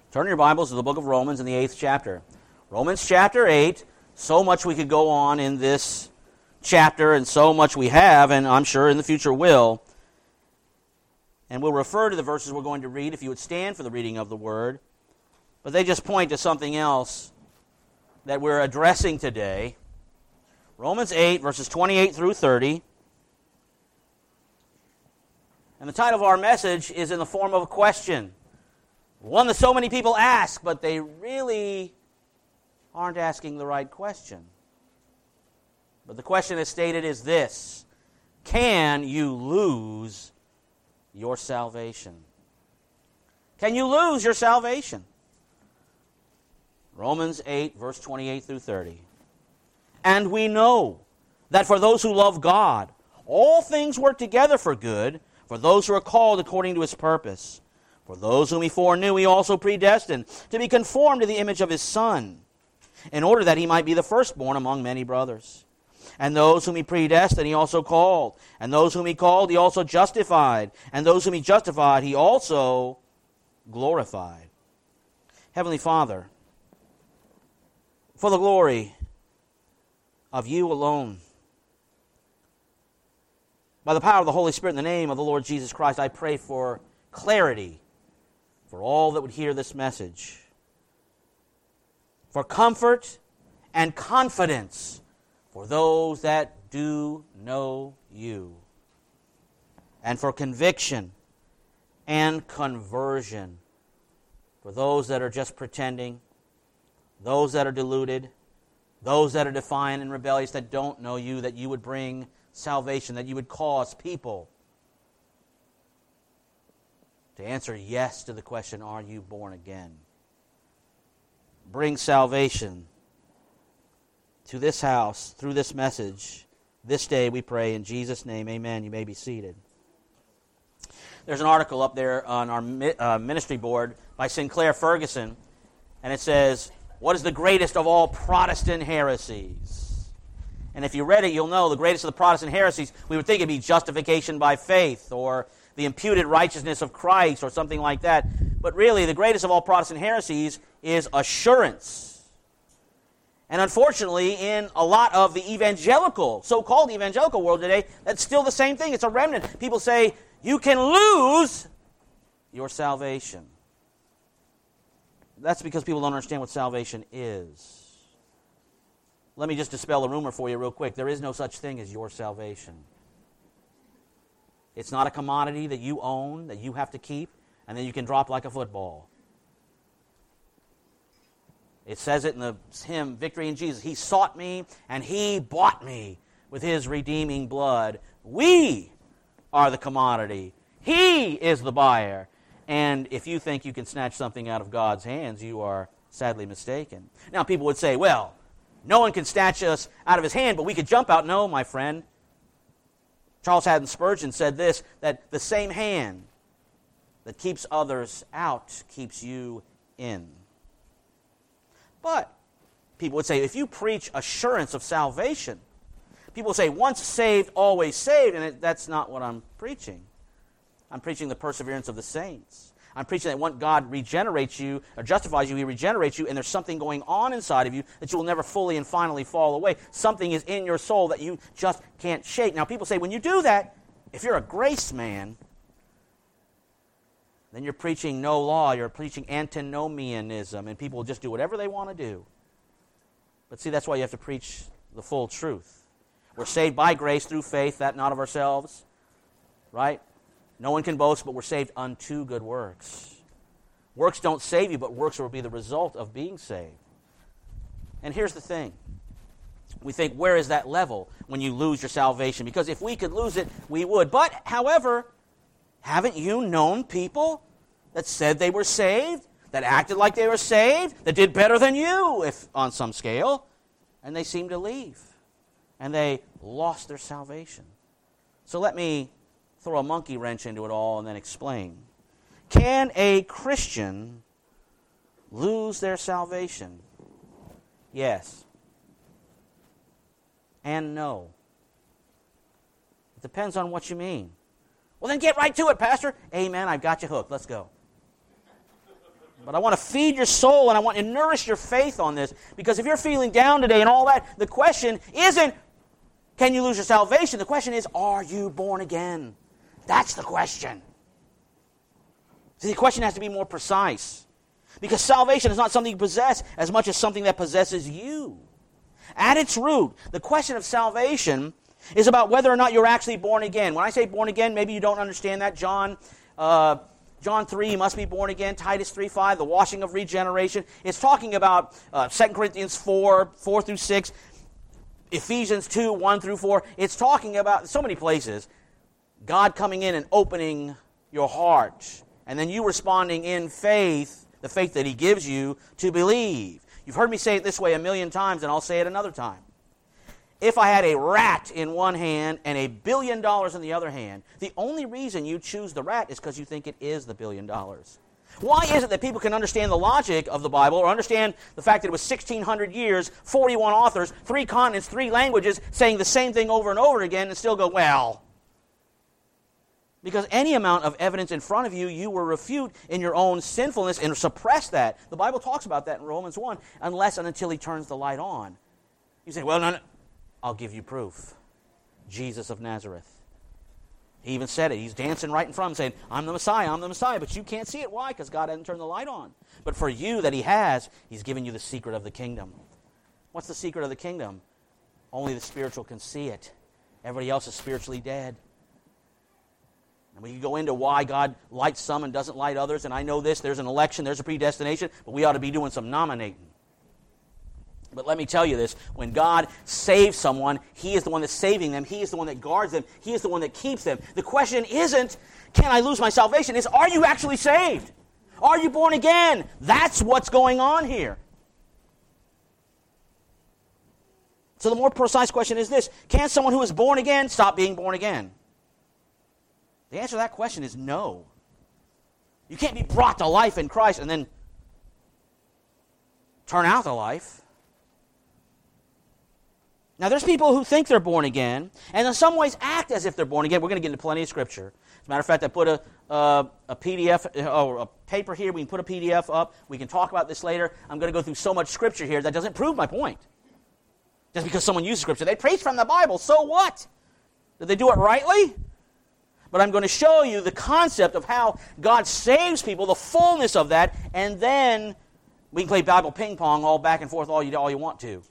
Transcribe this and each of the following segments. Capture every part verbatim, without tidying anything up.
Turn your Bibles to the book of Romans in the eighth chapter. Romans chapter eight, so much we could go on in this chapter, and so much we have, and I'm sure in the future will. And we'll refer to the verses we're going to read if you would stand for the reading of the Word. But they just point to something else that we're addressing today. Romans eight, verses twenty-eight through thirty. And the title of our message is in the form of a question. One that so many people ask, but they really aren't asking the right question. But the question as stated is this: can you lose your salvation? Can you lose your salvation? Romans eight, verse twenty-eight through thirty. And we know that for those who love God, all things work together for good, for those who are called according to His purpose. For those whom He foreknew, He also predestined to be conformed to the image of His Son, in order that He might be the firstborn among many brothers. And those whom He predestined, He also called. And those whom He called, He also justified. And those whom He justified, He also glorified. Heavenly Father, for the glory of You alone, by the power of the Holy Spirit, in the name of the Lord Jesus Christ, I pray for clarity for all that would hear this message, for comfort and confidence for those that do know You, and for conviction and conversion for those that are just pretending, those that are deluded, those that are defiant and rebellious, that don't know You, that You would bring salvation, that You would cause people to answer yes to the question, are you born again? Bring salvation to this house through this message this day, we pray in Jesus' name. Amen. You may be seated. There's an article up there on our uh, ministry board by Sinclair Ferguson, and it says, what is the greatest of all Protestant heresies? And if you read it, you'll know the greatest of the Protestant heresies, we would think it'd be justification by faith, or the imputed righteousness of Christ, or something like that. But really, the greatest of all Protestant heresies is assurance. And unfortunately, in a lot of the evangelical, so-called evangelical world today, that's still the same thing. It's a remnant. People say, you can lose your salvation. That's because people don't understand what salvation is. Let me just dispel a rumor for you real quick. There is no such thing as your salvation. It's not a commodity that you own, that you have to keep, and then you can drop like a football. It says it in the hymn, Victory in Jesus. He sought me, and He bought me with His redeeming blood. We are the commodity. He is the buyer. And if you think you can snatch something out of God's hands, you are sadly mistaken. Now, people would say, well, no one can snatch us out of His hand, but we could jump out. No, my friend. Charles Haddon Spurgeon said this, that the same hand that keeps others out keeps you in. But people would say, if you preach assurance of salvation, people say, once saved, always saved, and it, that's not what I'm preaching. I'm preaching the perseverance of the saints. I'm preaching that once God regenerates you, or justifies you, He regenerates you, and there's something going on inside of you that you will never fully and finally fall away. Something is in your soul that you just can't shake. Now, people say, when you do that, if you're a grace man, then you're preaching no law, you're preaching antinomianism, and people will just do whatever they want to do. But see, that's why you have to preach the full truth. We're saved by grace through faith, that not of ourselves, right? No one can boast, but we're saved unto good works. Works don't save you, but works will be the result of being saved. And here's the thing. We think, where is that level when you lose your salvation? Because if we could lose it, we would. But, however, haven't you known people that said they were saved, that acted like they were saved, that did better than you, if on some scale, and they seemed to leave, and they lost their salvation? So let me throw a monkey wrench into it all and then explain. Can a Christian lose their salvation? Yes. And no. It depends on what you mean. Well, then get right to it, Pastor. Amen, I've got you hooked. Let's go. But I want to feed your soul and I want to nourish your faith on this. Because if you're feeling down today and all that, the question isn't, can you lose your salvation? The question is, are you born again? That's the question. See, the question has to be more precise. Because salvation is not something you possess as much as something that possesses you. At its root, the question of salvation is about whether or not you're actually born again. When I say born again, maybe you don't understand that. John uh, John three, you must be born again. Titus three five, the washing of regeneration. It's talking about uh, Second Corinthians four, four through six, Ephesians two, one through four. It's talking about, so many places, God coming in and opening your heart. And then you responding in faith, the faith that He gives you to believe. You've heard me say it this way a million times, and I'll say it another time. If I had a rat in one hand and a billion dollars in the other hand, the only reason you choose the rat is because you think it is the billion dollars. Why is it that people can understand the logic of the Bible or understand the fact that it was sixteen hundred years, forty-one authors, three continents, three languages, saying the same thing over and over again and still go, well? Because any amount of evidence in front of you, you will refute in your own sinfulness and suppress that. The Bible talks about that in Romans one, unless and until He turns the light on. You say, well, no, no. I'll give you proof. Jesus of Nazareth. He even said it. He's dancing right in front of him saying, I'm the Messiah, I'm the Messiah. But you can't see it. Why? Because God hasn't turned the light on. But for you that He has, He's given you the secret of the kingdom. What's the secret of the kingdom? Only the spiritual can see it. Everybody else is spiritually dead. And we can go into why God lights some and doesn't light others. And I know this, there's an election, there's a predestination, but we ought to be doing some nominating. But let me tell you this, when God saves someone, He is the one that's saving them. He is the one that guards them. He is the one that keeps them. The question isn't, can I lose my salvation? It's, are you actually saved? Are you born again? That's what's going on here. So the more precise question is this, can someone who is born again stop being born again? The answer to that question is no. You can't be brought to life in Christ and then turn out the life. Now, there's people who think they're born again, and in some ways act as if they're born again. We're going to get into plenty of Scripture. As a matter of fact, I put a, uh, a P D F, or a paper here. We can put a P D F up. We can talk about this later. I'm going to go through so much Scripture here that doesn't prove my point. Just because someone uses Scripture. They preach from the Bible. So what? Did they do it rightly? But I'm going to show you the concept of how God saves people, the fullness of that, and then we can play Bible ping pong all back and forth all you, all you want to.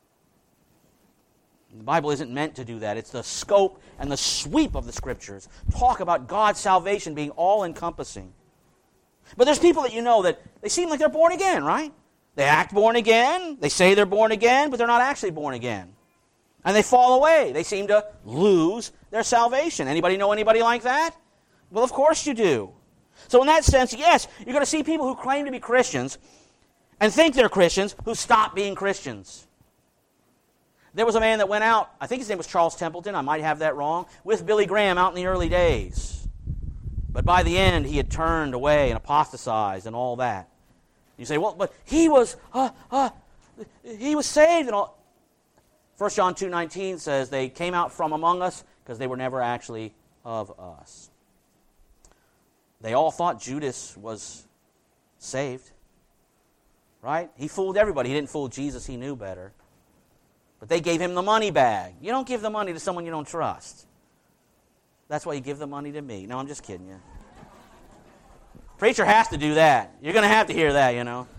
The Bible isn't meant to do that. It's the scope and the sweep of the Scriptures. Talk about God's salvation being all-encompassing. But there's people that you know that they seem like they're born again, right? They act born again. They say they're born again, but they're not actually born again. And they fall away. They seem to lose their salvation. Anybody know anybody like that? Well, of course you do. So in that sense, yes, you're going to see people who claim to be Christians and think they're Christians who stop being Christians. There was a man that went out, I think his name was Charles Templeton, I might have that wrong, with Billy Graham out in the early days. But by the end, he had turned away and apostatized and all that. You say, well, but he was, uh, uh, he was saved and all. First John two nineteen says they came out from among us because they were never actually of us. They all thought Judas was saved, right? He fooled everybody. He didn't fool Jesus. He knew better. But they gave him the money bag. You don't give the money to someone you don't trust. That's why you give the money to me. No, I'm just kidding you. Preacher has to do that. You're going to have to hear that, you know.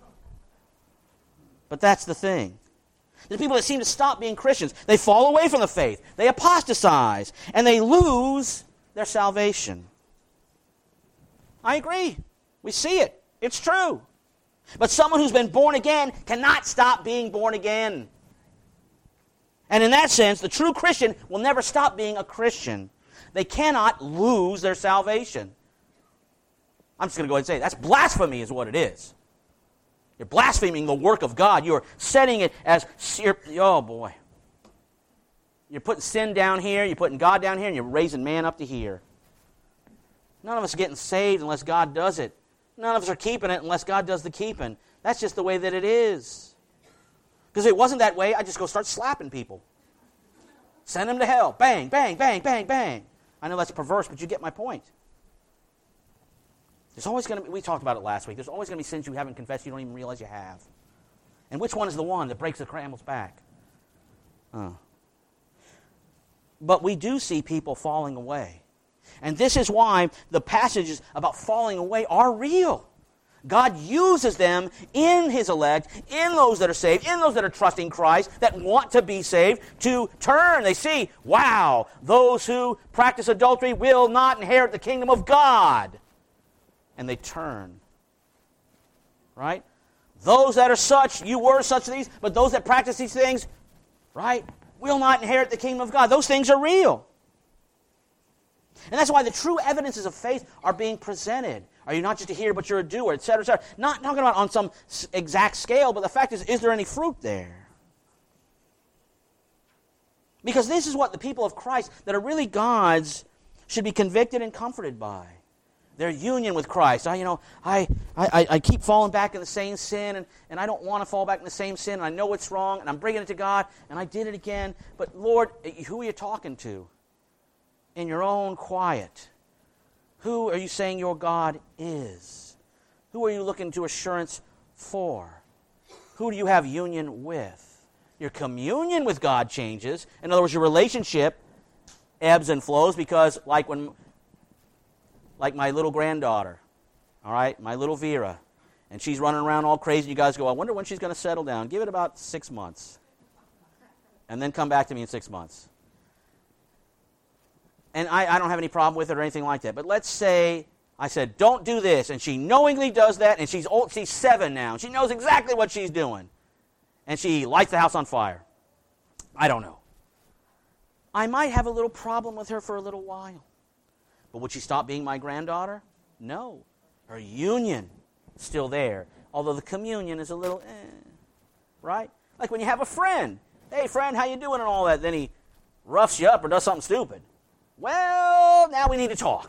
But that's the thing. There's people that seem to stop being Christians. They fall away from the faith. They apostatize. And they lose their salvation. I agree. We see it. It's true. But someone who's been born again cannot stop being born again. And in that sense, the true Christian will never stop being a Christian. They cannot lose their salvation. I'm just going to go ahead and say it. That's blasphemy is what it is. You're blaspheming the work of God. You're setting it as, oh boy. You're putting sin down here, you're putting God down here, and you're raising man up to here. None of us are getting saved unless God does it. None of us are keeping it unless God does the keeping. That's just the way that it is. Because if it wasn't that way, I'd just go start slapping people. Send them to hell. Bang, bang, bang, bang, bang. I know that's perverse, but you get my point. There's always going to be, we talked about it last week, there's always going to be sins you haven't confessed you don't even realize you have. And which one is the one that breaks the camel's back? Oh. But we do see people falling away. And this is why the passages about falling away are real. God uses them in His elect, in those that are saved, in those that are trusting Christ, that want to be saved, to turn. They see, wow, those who practice adultery will not inherit the kingdom of God. And they turn. Right? Those that are such, you were such these, but those that practice these things, right, will not inherit the kingdom of God. Those things are real. And that's why the true evidences of faith are being presented. Are you not just a hearer, but you're a doer, et cetera, et cetera. Not talking about on some exact scale, but the fact is, is there any fruit there? Because this is what the people of Christ that are really God's should be convicted and comforted by. Their union with Christ. I, you know, I, I, I keep falling back in the same sin, and, and I don't want to fall back in the same sin, and I know it's wrong, and I'm bringing it to God, and I did it again. But Lord, who are you talking to? In your own quiet. Who are you saying your God is? Who are you looking to assurance for? Who do you have union with? Your communion with God changes. In other words, your relationship ebbs and flows because like when, like my little granddaughter, all right, my little Vera, and she's running around all crazy. You guys go, I wonder when she's going to settle down. Give it about six months. And then come back to me in six months. And I, I don't have any problem with it or anything like that. But let's say I said, don't do this, and she knowingly does that, and she's old, she's seven now, and she knows exactly what she's doing. And she lights the house on fire. I don't know. I might have a little problem with her for a little while. But would she stop being my granddaughter? No. Her union is still there, although the communion is a little, eh, right? Like when you have a friend. Hey, friend, how you doing and all that. Then he roughs you up or does something stupid. Well, now we need to talk.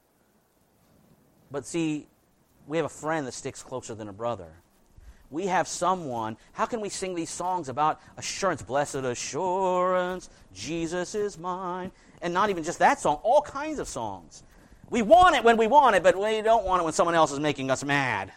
But see, we have a friend that sticks closer than a brother. We have someone, how can we sing these songs about assurance? Blessed assurance, Jesus is mine. And not even just that song, all kinds of songs. We want it when we want it, but we don't want it when someone else is making us mad.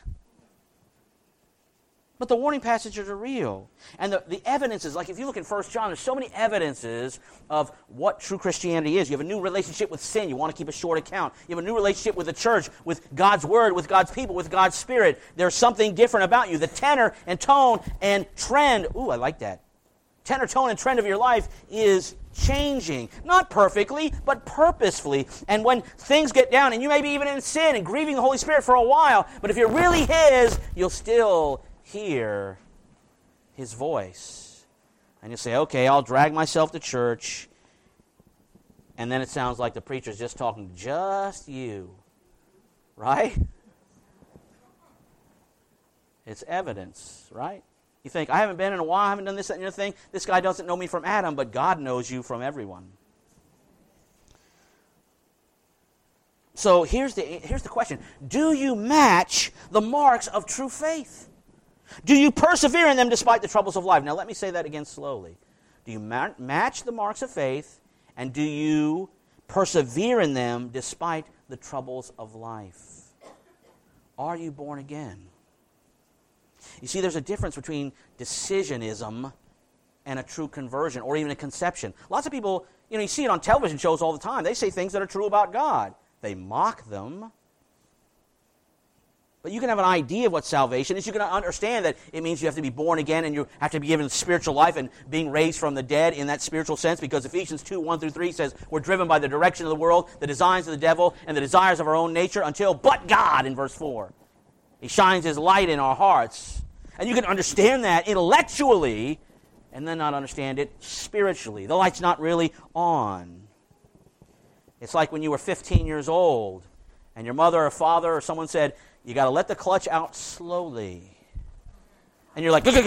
But the warning passages are real. And the, the evidences, like if you look in First John, there's so many evidences of what true Christianity is. You have a new relationship with sin. You want to keep a short account. You have a new relationship with the church, with God's Word, with God's people, with God's Spirit. There's something different about you. The tenor and tone and trend, ooh, I like that. Tenor, tone, and trend of your life is changing. Not perfectly, but purposefully. And when things get down, and you may be even in sin and grieving the Holy Spirit for a while, but if you're really His, you'll still hear His voice. And you say, okay, I'll drag myself to church. And then it sounds like the preacher's just talking to just you. Right? It's evidence, right? You think, I haven't been in a while, I haven't done this, that, and the other thing. This guy doesn't know me from Adam, but God knows you from everyone. So here's the, here's the question. Do you match the marks of true faith? Do you persevere in them despite the troubles of life? Now let me say that again slowly. Do you ma- match the marks of faith, and do you persevere in them despite the troubles of life? Are you born again? You see, there's a difference between decisionism and a true conversion, or even a conception. Lots of people, you know, you see it on television shows all the time. They say things that are true about God. They mock them. But you can have an idea of what salvation is. You can understand that it means you have to be born again and you have to be given spiritual life and being raised from the dead in that spiritual sense, because Ephesians two, one through three says we're driven by the direction of the world, the designs of the devil, and the desires of our own nature until, but God, in verse four. He shines His light in our hearts. And you can understand that intellectually and then not understand it spiritually. The light's not really on. It's like when you were fifteen years old and your mother or father or someone said, you got to let the clutch out slowly. And you're like, and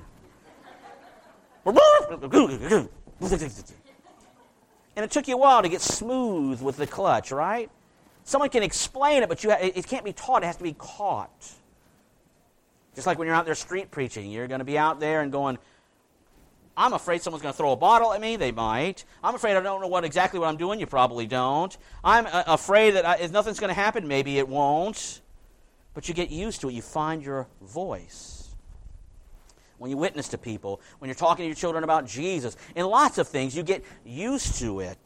it took you a while to get smooth with the clutch, right? Someone can explain it, but you ha- it can't be taught. It has to be caught. Just like when you're out there street preaching, you're going to be out there and going, I'm afraid someone's going to throw a bottle at me. They might. I'm afraid I don't know what exactly what I'm doing. You probably don't. I'm uh, afraid that I, if nothing's going to happen. Maybe it won't. But you get used to it. You find your voice. When you witness to people, when you're talking to your children about Jesus, in lots of things, you get used to it.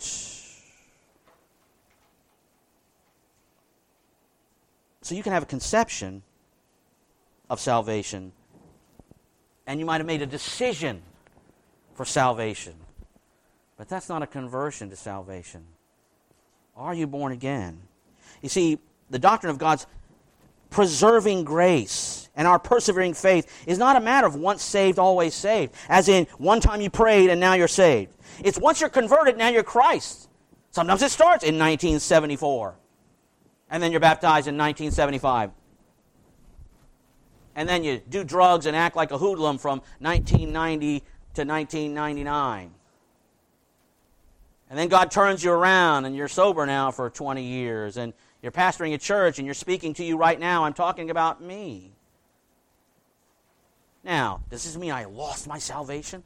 So you can have a conception of salvation, and you might have made a decision for salvation. But that's not a conversion to salvation. Are you born again? You see, the doctrine of God's preserving grace and our persevering faith is not a matter of once saved, always saved, as in one time you prayed and now you're saved. It's once you're converted, now you're Christ. Sometimes it starts in nineteen seventy-four, and then you're baptized in nineteen seventy-five. And then you do drugs and act like a hoodlum from nineteen ninety to nineteen ninety-nine. And then God turns you around and you're sober now for twenty years. And you're pastoring a church and you're speaking to you right now. I'm talking about me. Now, does this mean I lost my salvation?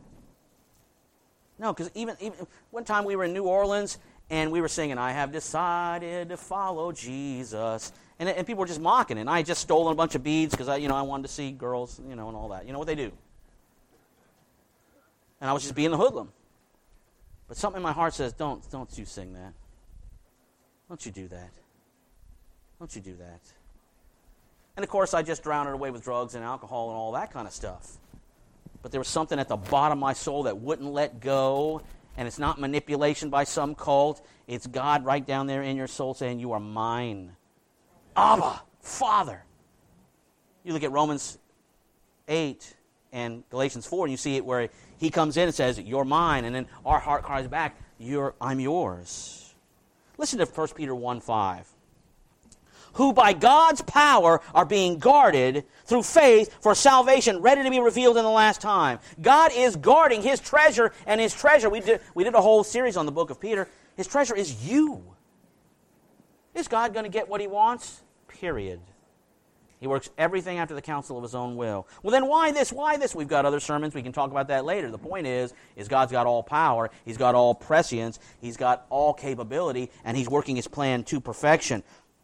No, because even, even one time we were in New Orleans and we were singing, I have decided to follow Jesus. And, and people were just mocking it. And I had just stolen a bunch of beads because I, you know, I wanted to see girls, you know, and all that. You know what they do. And I was just being the hoodlum. But something in my heart says, don't, don't you sing that. Don't you do that. Don't you do that. And of course, I just drowned it away with drugs and alcohol and all that kind of stuff. But there was something at the bottom of my soul that wouldn't let go. And it's not manipulation by some cult. It's God right down there in your soul saying, you are mine. Abba, Father. You look at Romans eight and Galatians four, and you see it where he comes in and says, you're mine. And then our heart cries back, you're, I'm yours. Listen to First Peter one five. Who by God's power are being guarded through faith for salvation ready to be revealed in the last time. God is guarding his treasure, and his treasure, we did, we did a whole series on the book of Peter, his treasure is you. Is God going to get what he wants? Period. He works everything after the counsel of his own will. Well, then why this? Why this? We've got other sermons. We can talk about that later. The point is, is God's got all power. He's got all prescience. He's got all capability, and he's working his plan to perfection.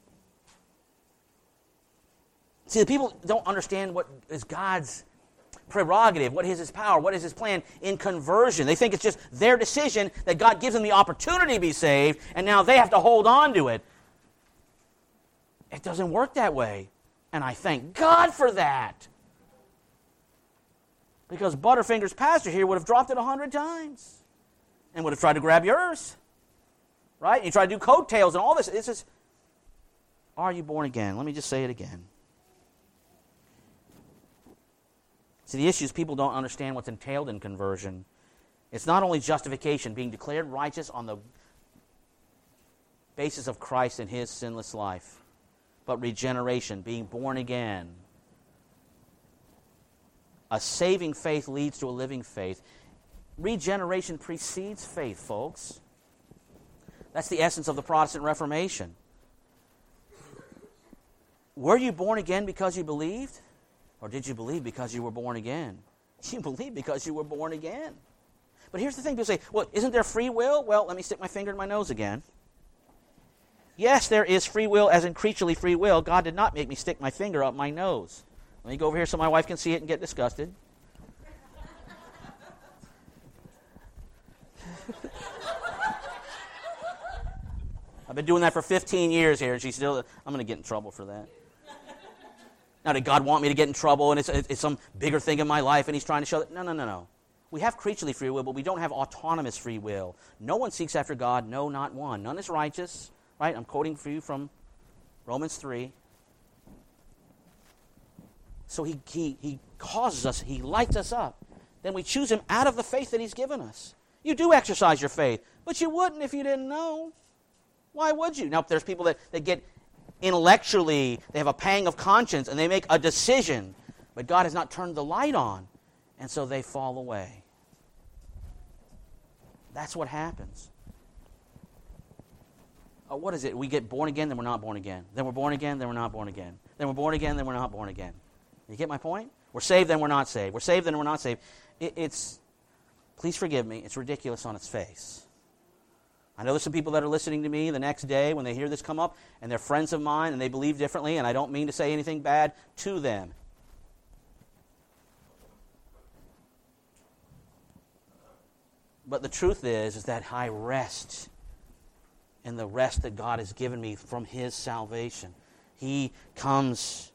See, the people don't understand what is God's prerogative, what is his power, what is his plan in conversion. They think it's just their decision that God gives them the opportunity to be saved, and now they have to hold on to it. It doesn't work that way. And I thank God for that. Because Butterfinger's pastor here would have dropped it a hundred times. And would have tried to grab yours. Right? And you try to do coattails and all this. It's just, are you born again? Let me just say it again. See, the issue is people don't understand what's entailed in conversion. It's not only justification, being declared righteous on the basis of Christ and his sinless life, but regeneration, being born again. A saving faith leads to a living faith. Regeneration precedes faith, folks. That's the essence of the Protestant Reformation. Were you born again because you believed? Or did you believe because you were born again? You believe because you were born again. But here's the thing. People say, well, isn't there free will? Well, let me stick my finger in my nose again. Yes, there is free will, as in creaturely free will. God did not make me stick my finger up my nose. Let me go over here so my wife can see it and get disgusted. I've been doing that for fifteen years here, and she's still, I'm going to get in trouble for that. Now, did God want me to get in trouble, and it's, it's some bigger thing in my life, and he's trying to show that? No, no, no, no. We have creaturely free will, but we don't have autonomous free will. No one seeks after God, no, not one. None is righteous. Right? I'm quoting for you from Romans three. So he, he, he causes us, he lights us up. Then we choose him out of the faith that he's given us. You do exercise your faith, but you wouldn't if you didn't know. Why would you? Now, there's people that, that get intellectually, they have a pang of conscience, and they make a decision, but God has not turned the light on, and so they fall away. That's what happens. Oh, what is it? We get born again, then we're not born again. Then we're born again, then we're not born again. Then we're born again, then we're not born again. You get my point? We're saved, then we're not saved. We're saved, then we're not saved. It, it's, please forgive me, it's ridiculous on its face. I know there's some people that are listening to me the next day when they hear this come up, and they're friends of mine, and they believe differently, and I don't mean to say anything bad to them. But the truth is, is that I rest in the rest that God has given me from His salvation. He comes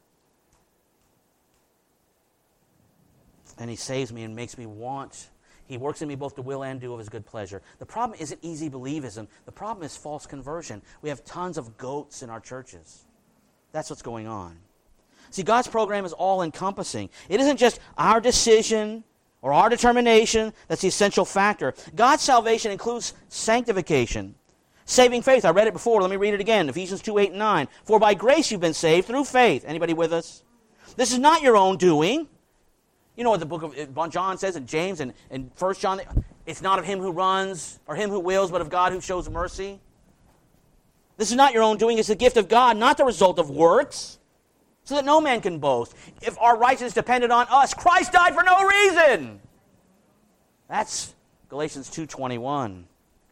and He saves me and makes me want. He works in me both to will and do of His good pleasure. The problem isn't easy believism. The problem is false conversion. We have tons of goats in our churches. That's what's going on. See, God's program is all-encompassing. It isn't just our decision or our determination that's the essential factor. God's salvation includes sanctification, saving faith. I read it before. Let me read it again. Ephesians two, eight, and nine. For by grace you've been saved through faith. Anybody with us? This is not your own doing. You know what the book of John says in James and in First John? It's not of him who runs or him who wills, but of God who shows mercy. This is not your own doing. It's the gift of God, not the result of works, so that no man can boast. If our righteousness depended on us, Christ died for no reason. That's Galatians two twenty-one.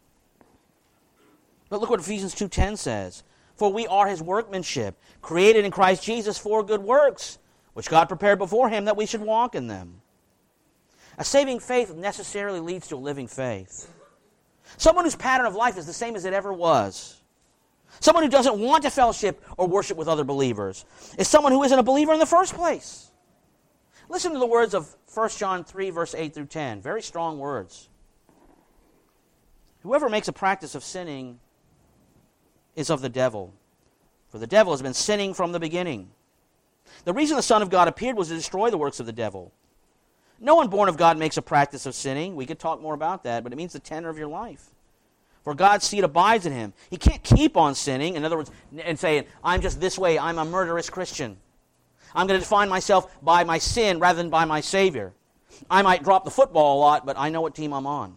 But look what Ephesians two ten says. For we are His workmanship, created in Christ Jesus for good works, which God prepared beforehand that we should walk in them. A saving faith necessarily leads to a living faith. Someone whose pattern of life is the same as it ever was. Someone who doesn't want to fellowship or worship with other believers is someone who isn't a believer in the first place. Listen to the words of First John three, verse eight through ten. Very strong words. Whoever makes a practice of sinning is of the devil, for the devil has been sinning from the beginning. The reason the Son of God appeared was to destroy the works of the devil. No one born of God makes a practice of sinning. We could talk more about that, but it means the tenor of your life. For God's seed abides in him. He can't keep on sinning, in other words, and saying, I'm just this way, I'm a murderous Christian. I'm going to define myself by my sin rather than by my Savior. I might drop the football a lot, but I know what team I'm on.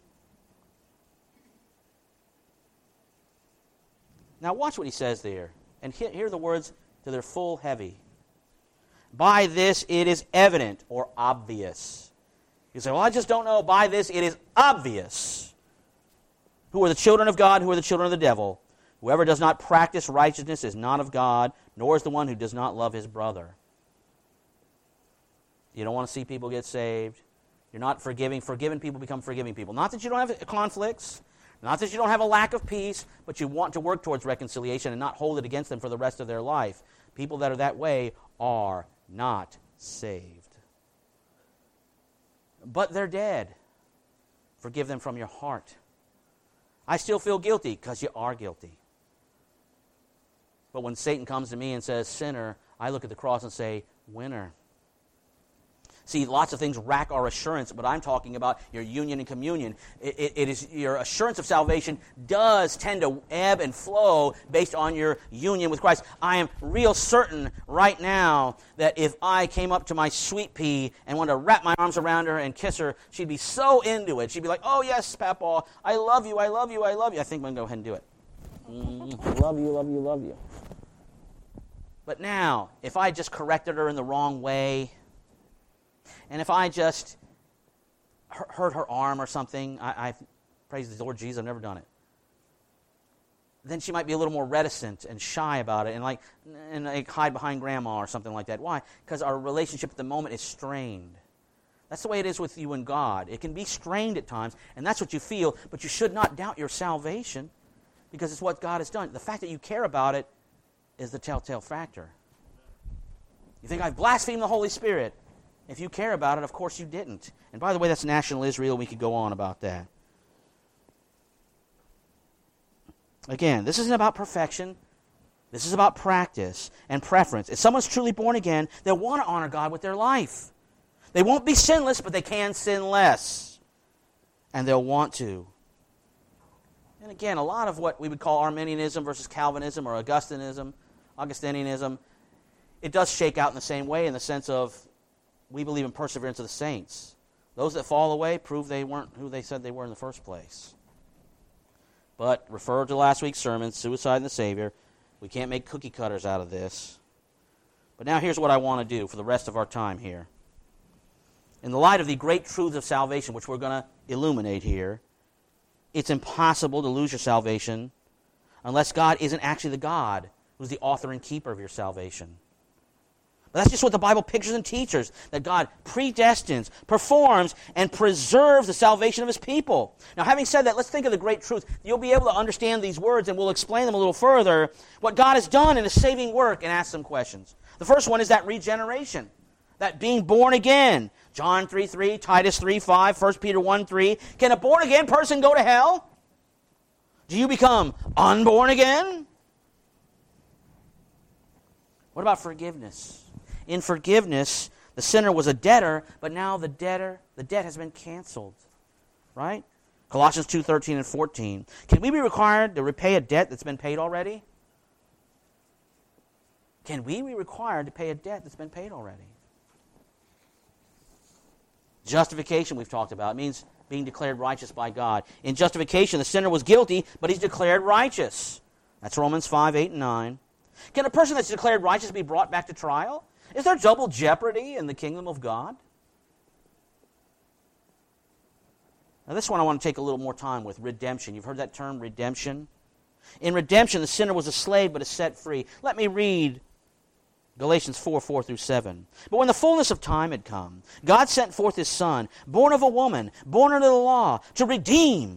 Now watch what he says there. And hear the words to their full heavy. By this it is evident or obvious. You say, well, I just don't know. By this it is obvious. Who are the children of God, who are the children of the devil? Whoever does not practice righteousness is not of God, nor is the one who does not love his brother. You don't want to see people get saved. You're not forgiving. Forgiven people become forgiving people. Not that you don't have conflicts, not that you don't have a lack of peace, but you want to work towards reconciliation and not hold it against them for the rest of their life. People that are that way are not saved. But they're dead. Forgive them from your heart. I still feel guilty because you are guilty. But when Satan comes to me and says, sinner, I look at the cross and say, winner. See, lots of things rack our assurance, but I'm talking about your union and communion. It, it, it is your assurance of salvation does tend to ebb and flow based on your union with Christ. I am real certain right now that if I came up to my sweet pea and wanted to wrap my arms around her and kiss her, she'd be so into it. She'd be like, oh, yes, Papa, I love you, I love you, I love you. I think I'm going to go ahead and do it. Mm, love you, love you, love you. But now, if I just corrected her in the wrong way, and if I just hurt her arm or something, I, I praise the Lord Jesus, I've never done it. Then she might be a little more reticent and shy about it and like and like hide behind grandma or something like that. Why? Because our relationship at the moment is strained. That's the way it is with you and God. It can be strained at times, and that's what you feel, but you should not doubt your salvation because it's what God has done. The fact that you care about it is the telltale factor. You think, I've blasphemed the Holy Spirit. If you care about it, of course you didn't. And by the way, that's national Israel. We could go on about that. Again, this isn't about perfection. This is about practice and preference. If someone's truly born again, they'll want to honor God with their life. They won't be sinless, but they can sin less. And they'll want to. And again, a lot of what we would call Arminianism versus Calvinism or Augustinism, Augustinianism, it does shake out in the same way in the sense of we believe in perseverance of the saints. Those that fall away prove they weren't who they said they were in the first place. But refer to last week's sermon, Suicide and the Savior. We can't make cookie cutters out of this. But now here's what I want to do for the rest of our time here. In the light of the great truths of salvation, which we're going to illuminate here, it's impossible to lose your salvation unless God isn't actually the God who's the author and keeper of your salvation. But that's just what the Bible pictures and teaches, that God predestines, performs, and preserves the salvation of his people. Now, having said that, let's think of the great truth. You'll be able to understand these words, and we'll explain them a little further, what God has done in his saving work, and ask some questions. The first one is that regeneration, that being born again. John three three, Titus three five, First Peter one three. Can a born-again person go to hell? Do you become unborn again? What about forgiveness? In forgiveness, the sinner was a debtor, but now the debtor, the debt has been canceled. Right? Colossians two thirteen and fourteen. Can we be required to repay a debt that's been paid already? Can we be required to pay a debt that's been paid already? Justification we've talked about. It means being declared righteous by God. In justification, the sinner was guilty, but he's declared righteous. That's Romans five, eight, and nine. Can a person that's declared righteous be brought back to trial? Is there double jeopardy in the kingdom of God? Now this one I want to take a little more time with, redemption. You've heard that term, redemption? In redemption, the sinner was a slave but is set free. Let me read Galatians four, four through seven. But when the fullness of time had come, God sent forth his Son, born of a woman, born under the law, to redeem.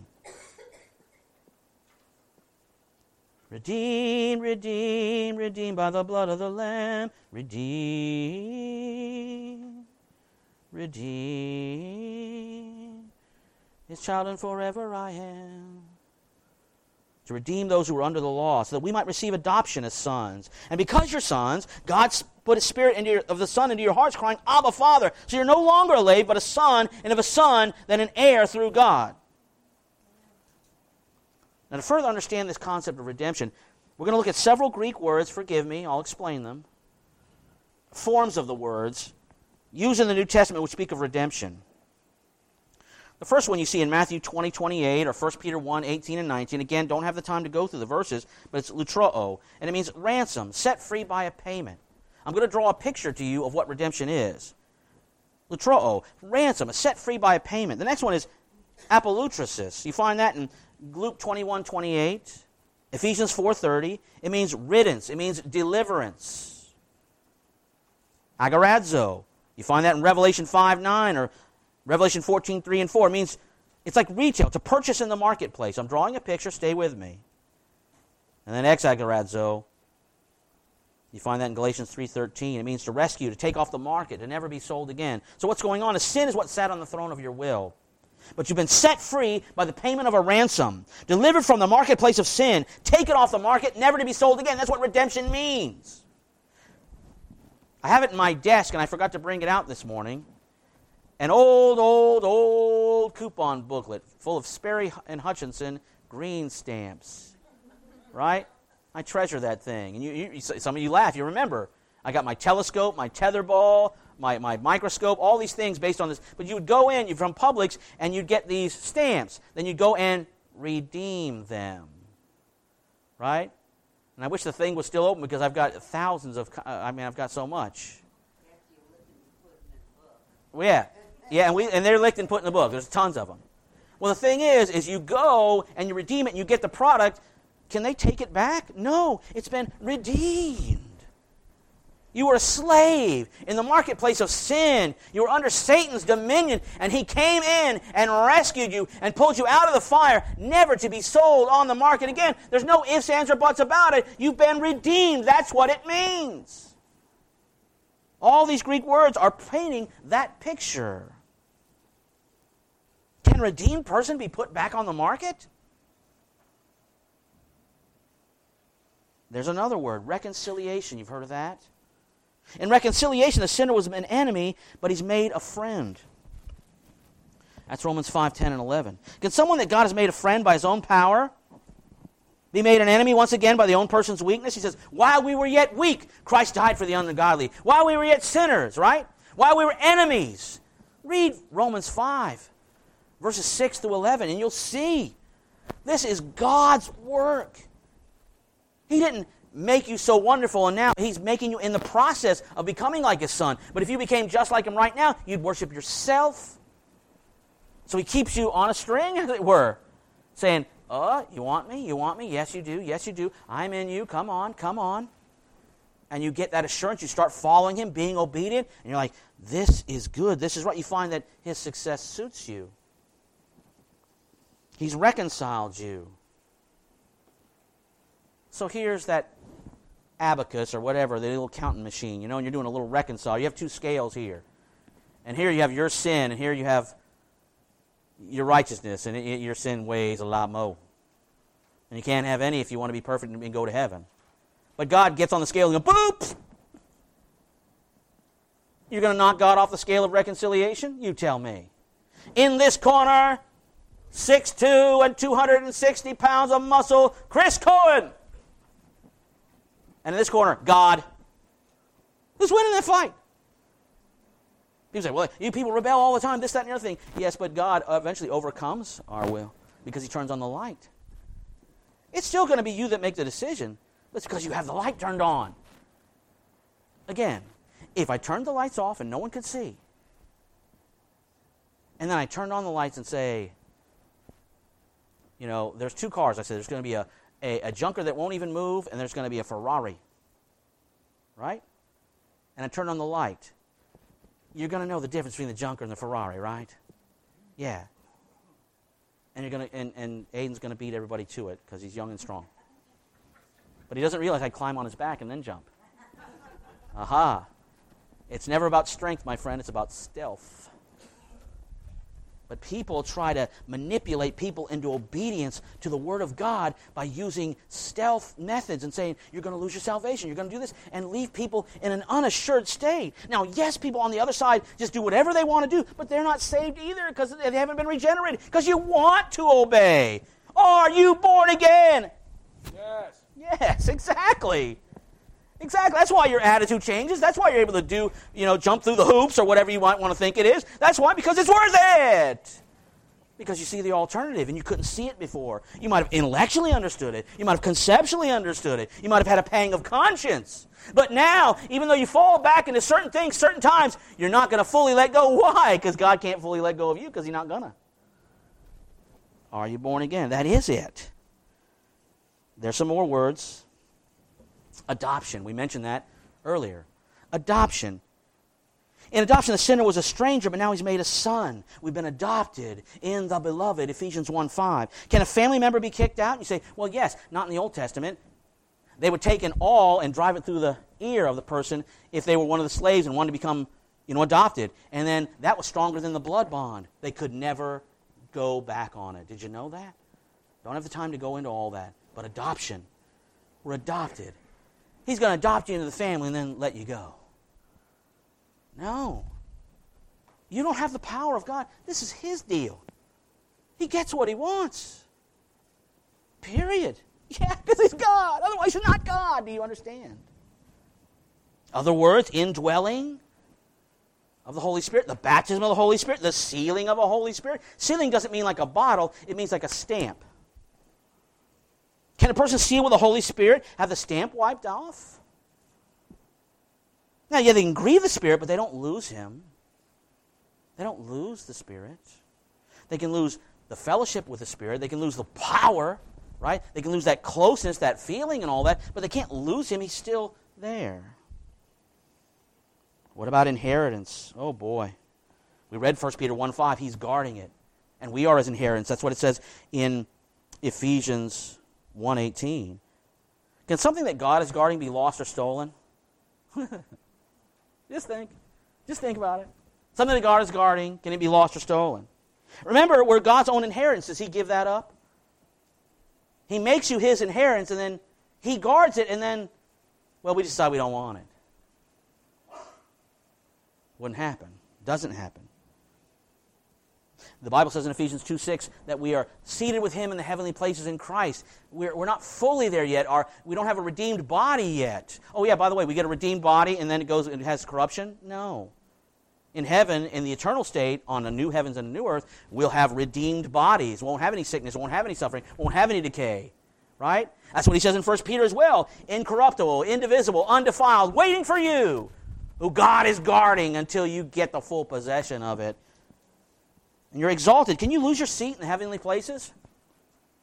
Redeem, redeem, redeem by the blood of the Lamb. Redeem, redeem. His child and forever I am. To redeem those who were under the law, so that we might receive adoption as sons. And because you're sons, God put a spirit into your, of the Son into your hearts, crying, Abba, Father. So you're no longer a slave, but a son, and if a son, then an heir through God. Now, to further understand this concept of redemption, we're going to look at several Greek words. Forgive me, I'll explain them. Forms of the words used in the New Testament which speak of redemption. The first one you see in Matthew twenty, twenty-eight, or First Peter one, eighteen and nineteen. Again, don't have the time to go through the verses, but it's lutroo, and it means ransom, set free by a payment. I'm going to draw a picture to you of what redemption is. Lutroo, ransom, set free by a payment. The next one is apolutrasis. You find that in Luke twenty-one, twenty-eight, Ephesians four thirty. It means riddance. It means deliverance. Agorazo. You find that in Revelation five, nine, or Revelation fourteen, three and four. It means it's like retail, to purchase in the marketplace. I'm drawing a picture. Stay with me. And then exagorazo. You find that in Galatians three thirteen. It means to rescue, to take off the market, to never be sold again. So what's going on is sin is what sat on the throne of your will. But you've been set free by the payment of a ransom, delivered from the marketplace of sin, taken off the market, never to be sold again. That's what redemption means. I have it in my desk, and I forgot to bring it out this morning. An old, old, old coupon booklet full of Sperry and Hutchinson green stamps. Right? I treasure that thing. And you, you, some of you laugh. You remember. I got my telescope, my tetherball, My, my microscope, all these things based on this. But you would go in, you're from Publix, and you'd get these stamps. Then you'd go and redeem them. Right? And I wish the thing was still open because I've got thousands of, uh, I mean, I've got so much. Well, yeah. Yeah, and, we, and they're licked and put in the book. There's tons of them. Well, the thing is, is you go and you redeem it and you get the product. Can they take it back? No, it's been redeemed. You were a slave in the marketplace of sin. You were under Satan's dominion, and he came in and rescued you and pulled you out of the fire, never to be sold on the market again. There's no ifs, ands, or buts about it. You've been redeemed. That's what it means. All these Greek words are painting that picture. Can a redeemed person be put back on the market? There's another word, reconciliation. You've heard of that? In reconciliation, the sinner was an enemy, but he's made a friend. That's Romans five, ten, and eleven. Can someone that God has made a friend by his own power be made an enemy once again by the own person's weakness? He says, while we were yet weak, Christ died for the ungodly. While we were yet sinners, right? While we were enemies. Read Romans five, verses six through eleven, and you'll see this is God's work. He didn't make you so wonderful, and now he's making you in the process of becoming like his son. But if you became just like him right now, you'd worship yourself. So he keeps you on a string, as it were, saying, oh, you want me? You want me? Yes, you do. Yes, you do. I'm in you. Come on, come on. And you get that assurance. You start following him, being obedient. And you're like, this is good. This is right. You find that his success suits you. He's reconciled you. So here's that abacus or whatever, the little counting machine, you know, and you're doing a little reconcile. You have two scales here. And here you have your sin, and here you have your righteousness, and it, your sin weighs a lot more. And you can't have any if you want to be perfect and go to heaven. But God gets on the scale and goes, boop! You're going to knock God off the scale of reconciliation? You tell me. In this corner, six foot two and two hundred sixty pounds of muscle, Chris Cohen. And in this corner, God. Who's winning that fight? People say, well, you people rebel all the time, this, that, and the other thing. Yes, but God eventually overcomes our will because he turns on the light. It's still going to be you that make the decision, but it's because you have the light turned on. Again, if I turned the lights off and no one could see, and then I turned on the lights and say, you know, there's two cars. I said there's going to be a, a, a junker that won't even move, and there's going to be a Ferrari. Right? And I turned on the light. You're going to know the difference between the junker and the Ferrari, right? Yeah. And you're going to, and, and Aiden's going to beat everybody to it because he's young and strong. But he doesn't realize I'd climb on his back and then jump. Aha. It's never about strength, my friend. It's about stealth. But people try to manipulate people into obedience to the Word of God by using stealth methods and saying, you're going to lose your salvation, you're going to do this, and leave people in an unassured state. Now, yes, people on the other side just do whatever they want to do, but they're not saved either because they haven't been regenerated, because you want to obey. Are you born again? Yes. Yes, exactly. Exactly. That's why your attitude changes. That's why you're able to do, you know, jump through the hoops or whatever you might want to think it is. That's why, because it's worth it. Because you see the alternative and you couldn't see it before. You might have intellectually understood it. You might have conceptually understood it. You might have had a pang of conscience. But now, even though you fall back into certain things, certain times, you're not going to fully let go. Why? Because God can't fully let go of you because he's not going to. Are you born again? That is it. There's some more words. Adoption. We mentioned that earlier. Adoption. In adoption, the sinner was a stranger, but now he's made a son. We've been adopted in the beloved, Ephesians one five. Can a family member be kicked out? You say, well, yes, not in the Old Testament. They would take an awl and drive it through the ear of the person if they were one of the slaves and wanted to become, you know, adopted. And then that was stronger than the blood bond. They could never go back on it. Did you know that? Don't have the time to go into all that. But adoption. We're adopted. He's going to adopt you into the family and then let you go. No. You don't have the power of God. This is his deal. He gets what he wants. Period. Yeah, because he's God. Otherwise, you're not God. Do you understand? Other words, indwelling of the Holy Spirit, the baptism of the Holy Spirit, the sealing of a Holy Spirit. Sealing doesn't mean like a bottle. It means like a stamp. Can a person seal with the Holy Spirit, have the stamp wiped off? Now, yeah, they can grieve the Spirit, but they don't lose him. They don't lose the Spirit. They can lose the fellowship with the Spirit. They can lose the power, right? They can lose that closeness, that feeling and all that, but they can't lose him. He's still there. What about inheritance? Oh, boy. We read First Peter one five. He's guarding it. And we are his inheritance. That's what it says in Ephesians one eighteen. Can something that God is guarding be lost or stolen? Just think. Just think about it. Something that God is guarding, can it be lost or stolen? Remember, we're God's own inheritance. Does he give that up? He makes you his inheritance, and then he guards it, and then, well, we decide we don't want it. Wouldn't happen. Doesn't happen. The Bible says in Ephesians two six that we are seated with him in the heavenly places in Christ. We're, we're not fully there yet. Our, we don't have a redeemed body yet. Oh yeah, by the way, we get a redeemed body and then it goes and it has corruption? No. In heaven, in the eternal state, on the new heavens and a new earth, we'll have redeemed bodies. We won't have any sickness, won't have any suffering, won't have any decay. Right? That's what he says in First Peter as well. Incorruptible, indivisible, undefiled, waiting for you, who God is guarding until you get the full possession of it. And you're exalted. Can you lose your seat in the heavenly places?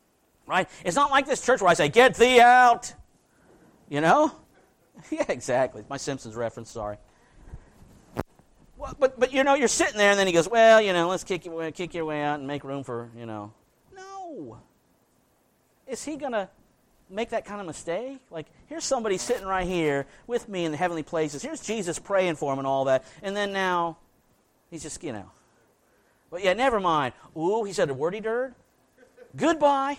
Right? It's not like this church where I say, get thee out. You know? Yeah, exactly. My Simpsons reference, sorry. Well, but, but, you know, you're sitting there, and then he goes, well, you know, let's kick your way, kick your way out and make room for, you know. No. Is he going to make that kind of mistake? Like, here's somebody sitting right here with me in the heavenly places. Here's Jesus praying for him and all that. And then now, he's just, you know. But yeah, never mind. Ooh, he said a wordy dirt. Goodbye.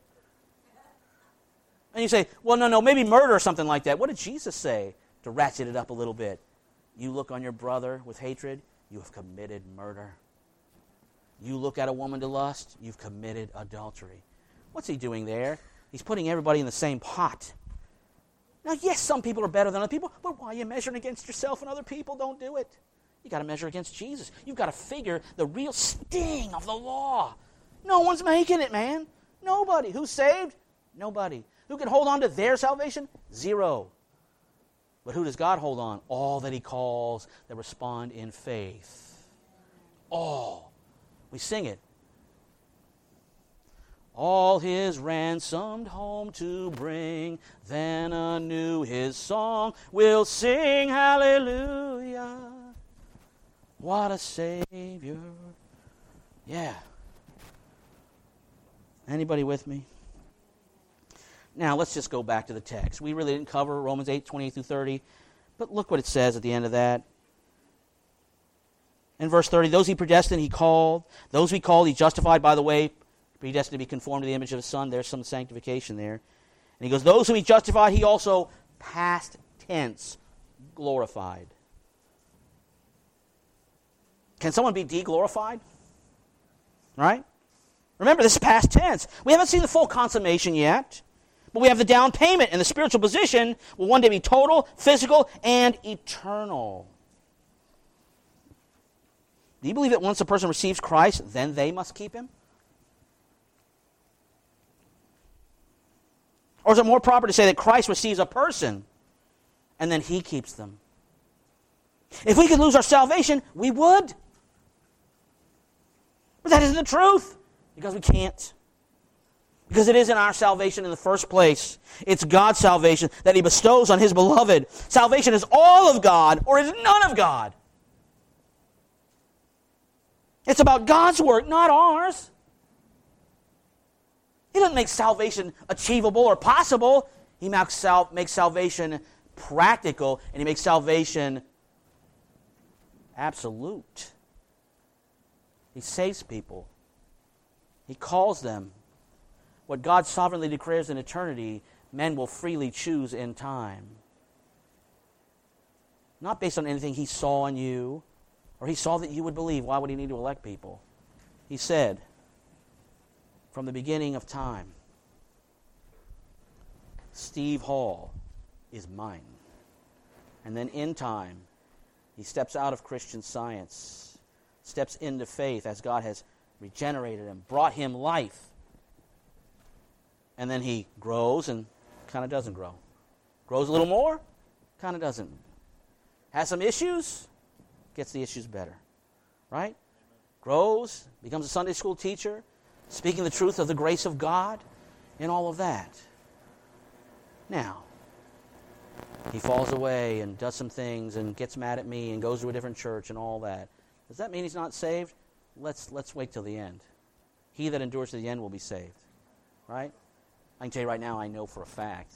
And you say, well, no, no, maybe murder or something like that. What did Jesus say to ratchet it up a little bit? You look on your brother with hatred, you have committed murder. You look at a woman to lust, you've committed adultery. What's he doing there? He's putting everybody in the same pot. Now, yes, some people are better than other people, but why are you measuring against yourself and other people? Don't do it. You've got to measure against Jesus. You've got to figure the real sting of the law. No one's making it, man. Nobody. Who's saved? Nobody. Who can hold on to their salvation? Zero. But who does God hold on? All that he calls that respond in faith. All. We sing it. All his ransomed home to bring, then anew his song will sing hallelujah. What a Savior. Yeah. Anybody with me? Now, let's just go back to the text. We really didn't cover Romans eight, twenty-eight through thirty, but look what it says at the end of that. In verse thirty, those he predestined, he called. Those he called, he justified. By the way, predestined to be conformed to the image of his Son. There's some sanctification there. And he goes, those whom he justified, he also, past tense, glorified. Can someone be de-glorified? Right? Remember, this is past tense. We haven't seen the full consummation yet. But we have the down payment, and the spiritual position will one day be total, physical, and eternal. Do you believe that once a person receives Christ, then they must keep him? Or is it more proper to say that Christ receives a person, and then he keeps them? If we could lose our salvation, we would. But that isn't the truth, because we can't. Because it isn't our salvation in the first place. It's God's salvation that he bestows on his beloved. Salvation is all of God, or is none of God. It's about God's work, not ours. He doesn't make salvation achievable or possible. He makes, sal- makes salvation practical, and he makes salvation absolute. He saves people. He calls them. What God sovereignly declares in eternity, men will freely choose in time. Not based on anything he saw in you, or he saw that you would believe. Why would he need to elect people? He said, from the beginning of time, Steve Hall is mine. And then in time, he steps out of Christian Science, steps into faith as God has regenerated him, brought him life. And then he grows and kind of doesn't grow. Grows a little more, kind of doesn't. Has some issues, gets the issues better. Right? Grows, becomes a Sunday school teacher, speaking the truth of the grace of God, and all of that. Now, he falls away and does some things and gets mad at me and goes to a different church and all that. Does that mean he's not saved? Let's let's wait till the end. He that endures to the end will be saved. Right? I can tell you right now, I know for a fact.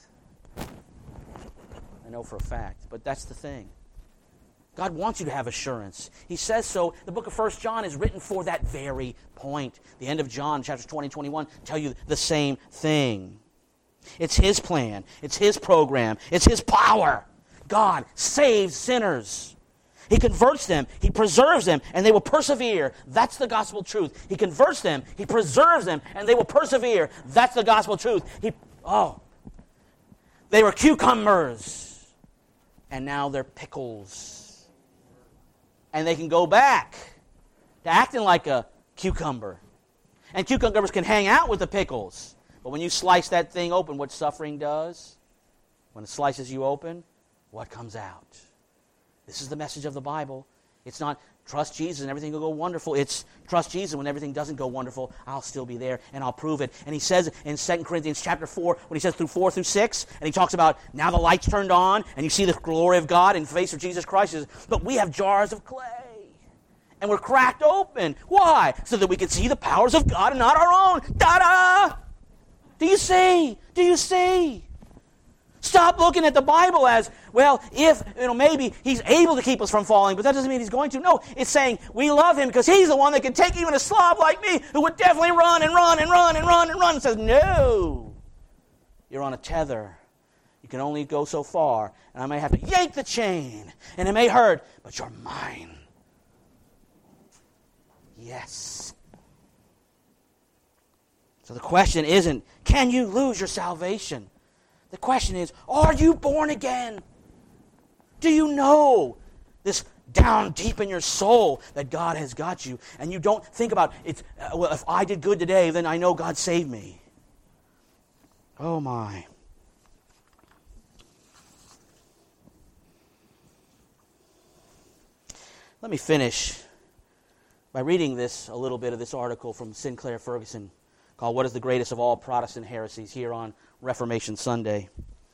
I know for a fact. But that's the thing. God wants you to have assurance. He says so. The book of First John is written for that very point. The end of John, chapters twenty and twenty-one, tell you the same thing. It's his plan. It's his program. It's his power. God saves sinners. He converts them. He preserves them, and they will persevere. That's the gospel truth. He converts them. He preserves them, and they will persevere. That's the gospel truth. He, oh, they were cucumbers, and now they're pickles. And they can go back to acting like a cucumber. And cucumbers can hang out with the pickles. But when you slice that thing open, what suffering does, when it slices you open, what comes out? This is the message of the Bible. It's not trust Jesus and everything will go wonderful. It's trust Jesus when everything doesn't go wonderful. I'll still be there and I'll prove it. And he says in Second Corinthians chapter four, when he says through four through six, and he talks about now the light's turned on and you see the glory of God in the face of Jesus Christ. He says, but we have jars of clay. And we're cracked open. Why? So that we can see the powers of God and not our own. Ta-da! Do you see? Do you see? Stop looking at the Bible as, well, if, you know, maybe he's able to keep us from falling, but that doesn't mean he's going to. No, it's saying we love him because he's the one that can take even a slob like me who would definitely run and run and run and run and run and says, no, you're on a tether. You can only go so far, and I may have to yank the chain, and it may hurt, but you're mine. Yes. So the question isn't, can you lose your salvation? The question is, are you born again? Do you know this down deep in your soul that God has got you? And you don't think about, it's, uh, well, if I did good today, then I know God saved me. Oh my. Let me finish by reading this, a little bit of this article from Sinclair Ferguson called What is the Greatest of All Protestant Heresies, here on Reformation Sunday.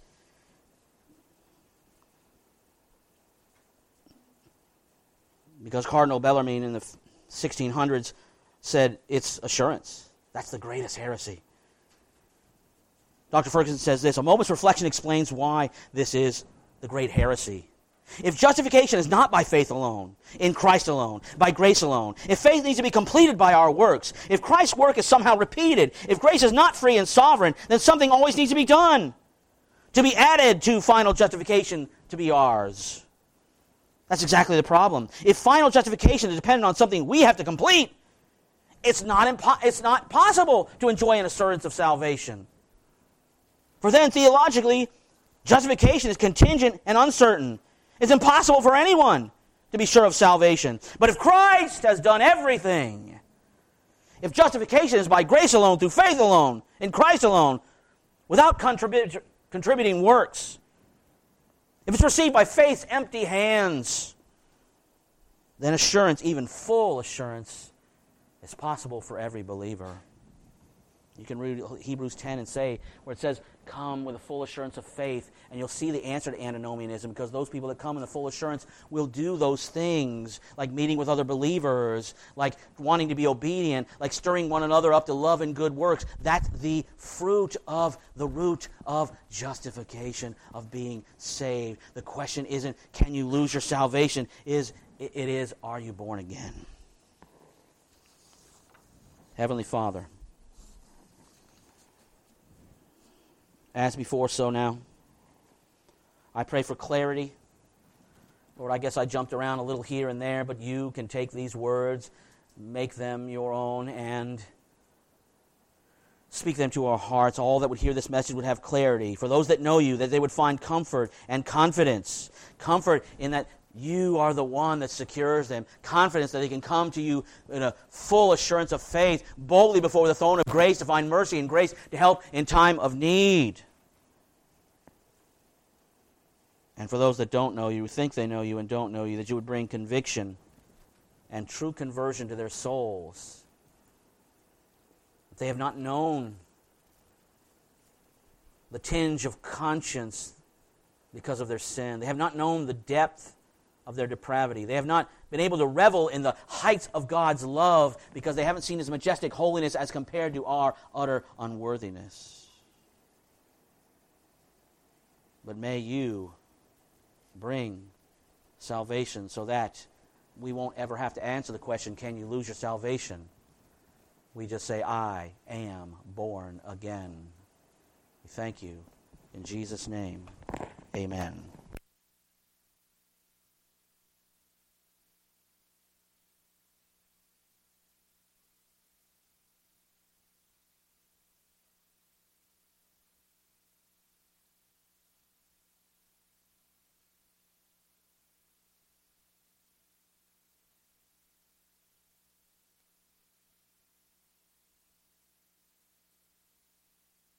Because Cardinal Bellarmine in the sixteen hundreds said it's assurance. That's the greatest heresy. Doctor Ferguson says this, a moment's reflection explains why this is the great heresy. If justification is not by faith alone, in Christ alone, by grace alone, if faith needs to be completed by our works, if Christ's work is somehow repeated, if grace is not free and sovereign, then something always needs to be done to be added to final justification to be ours. That's exactly the problem. If final justification is dependent on something we have to complete, it's not, impo- it's not possible to enjoy an assurance of salvation. For then, theologically, justification is contingent and uncertain. It's impossible for anyone to be sure of salvation. But if Christ has done everything, if justification is by grace alone, through faith alone, in Christ alone, without contribut- contributing works, if it's received by faith's empty hands, then assurance, even full assurance, is possible for every believer. You can read Hebrews ten and say, where it says, come with a full assurance of faith, and you'll see the answer to antinomianism, because those people that come in the full assurance will do those things, like meeting with other believers, like wanting to be obedient, like stirring one another up to love and good works. That's the fruit of the root of justification, of being saved. The question isn't, can you lose your salvation? Is It is, are you born again? Heavenly Father, as before, so now, I pray for clarity. Lord, I guess I jumped around a little here and there, but you can take these words, make them your own, and speak them to our hearts. All that would hear this message would have clarity. For those that know you, that they would find comfort and confidence. Comfort in that you are the one that secures them. Confidence that they can come to you in a full assurance of faith, boldly before the throne of grace to find mercy and grace to help in time of need. And for those that don't know you, think they know you and don't know you, that you would bring conviction and true conversion to their souls. That they have not known the tinge of conscience because of their sin. They have not known the depth of their depravity. They have not been able to revel in the heights of God's love because they haven't seen His majestic holiness as compared to our utter unworthiness. But may you bring salvation so that we won't ever have to answer the question, can you lose your salvation? We just say, I am born again. We thank you. In Jesus' name, amen.